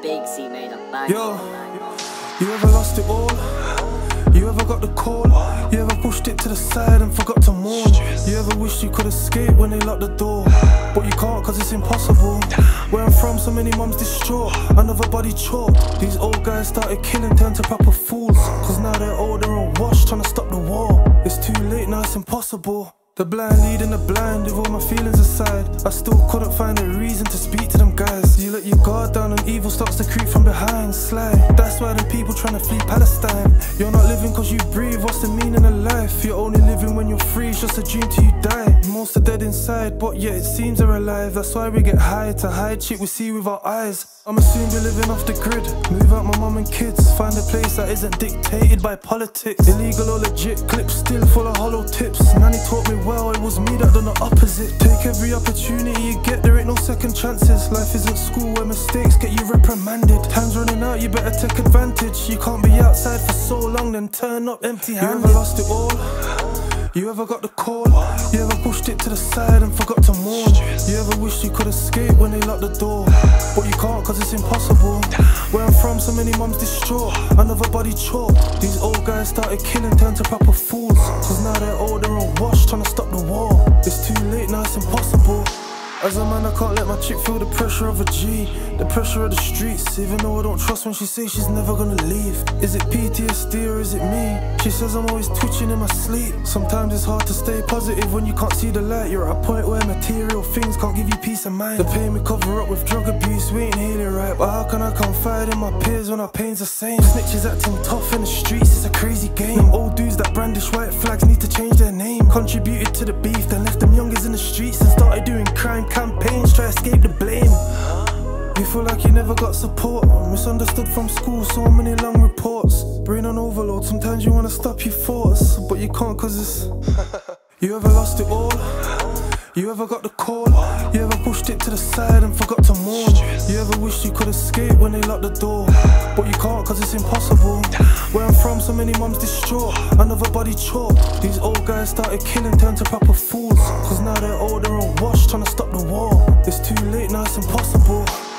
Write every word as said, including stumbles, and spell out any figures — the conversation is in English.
Big C made a bang. Yo, you ever lost it all? You ever got the call? You ever pushed it to the side and forgot to mourn? You ever wished you could escape when they locked the door? But you can't cause it's impossible. Where I'm from, so many mums distraught, another body choked. These old guys started killing, turned to proper fools. Cause now they're older and washed, trying to stop the war. It's too late, now it's impossible. The blind leading the blind, with all my feelings aside, I still couldn't find a reason to speak to them guys. You let your guard down and evil starts to creep from behind, sly. That's why them people trying to flee Palestine. You're not living cause you breathe, what's the meaning of life? You're only living when you're free, it's just a dream till you die. Most are dead inside, but yet it seems they're alive. That's why we get high, to hide shit we see with our eyes. I'ma soon be living off the grid, move out my mum and kids, find a place that isn't dictated by politics. Illegal or legit, clips still full of hollow tips. Nanny taught me well, it was me that done the opposite. Take every opportunity you get, there ain't no second chances. Life isn't school where mistakes get you reprimanded. Time's running out, you better take advantage. You can't be outside for so long then turn up empty-handed. You ever lost it all? You ever got the call? You ever pushed it to the side and forgot to mourn? You ever wished you could escape when they locked the door? But you can't cause it's impossible. Where I'm from, so many mums distraught, another body choked. These old guys started killing, turned to proper fools. Cause now they're older and washed, trying to stop the war. It's too late, now it's impossible. As a man I can't let my chick feel the pressure of a G, the pressure of the streets, even though I don't trust when she says she's never gonna leave. Is it P T S D or is it me? She says I'm always twitching in my sleep. Sometimes it's hard to stay positive when you can't see the light. You're at a point where material things can't give you peace of mind. The pain we cover up with drug abuse, we ain't healing right. But how can I confide in my peers when our pain's the same? Snitches acting tough in the streets, it's a crazy game. Them old dudes that brandish white flags need to change their name. Contributed to the beef, then left them youngers in the streets and started doing crime campaigns, try to escape the blame. You feel like you never got support, misunderstood from school, so many long reports. Brain on overload, sometimes you wanna stop your thoughts, but you can't cause it's... You ever lost it all? You ever got the call? You ever pushed it to the side and forgot to mourn? You ever wished you could escape when they locked the door? But you can't cause it's impossible. Where I'm from, so many mums distraught, another body choked. These old guys started killing, turned to proper fools. Cause now they're older and washed, trying to stop the war. It's too late, now it's impossible.